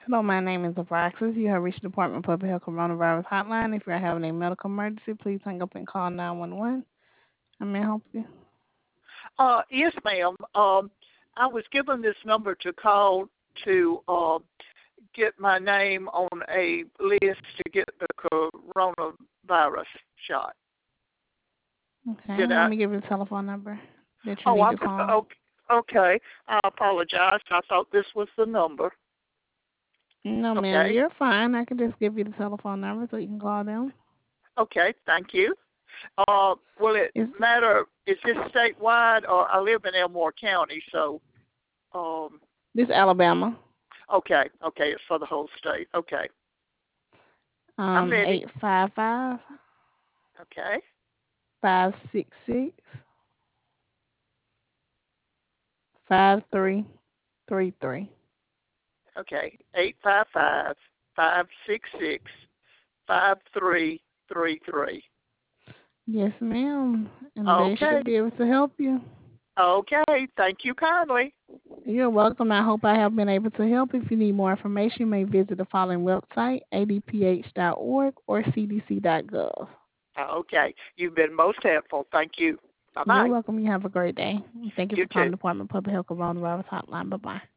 Hello, my name is Alexis. You have reached the Department of Public Health Coronavirus Hotline. If you're having a medical emergency, please hang up and call 911. I may I help you. Yes, ma'am. I was given this number to call to get my name on a list to get the coronavirus shot. Okay, Did let I? me give you the telephone number that you Oh, need to call. okay. I apologize. I thought this was the number. No, ma'am, Okay. you're fine. I can just give you the telephone number so you can call them. Okay. Thank you. Will it Is matter? Is this statewide, or I live in Elmore County? So, um, this Alabama? okay. Okay. It's for the whole state. Okay. I'm ready. 855 Okay. 566 5333. Okay, 855-566-5333. Yes, ma'am. And they Okay, should be able to help you. okay. Thank you kindly. You're welcome. I hope I have been able to help. If you need more information, you may visit the following website, adph.org or cdc.gov. Okay, you've been most helpful. Thank you. You're Bye-bye. welcome. You have a great day. Thank you You for too. calling the Department of Public Health Coronavirus Hotline. Bye-bye.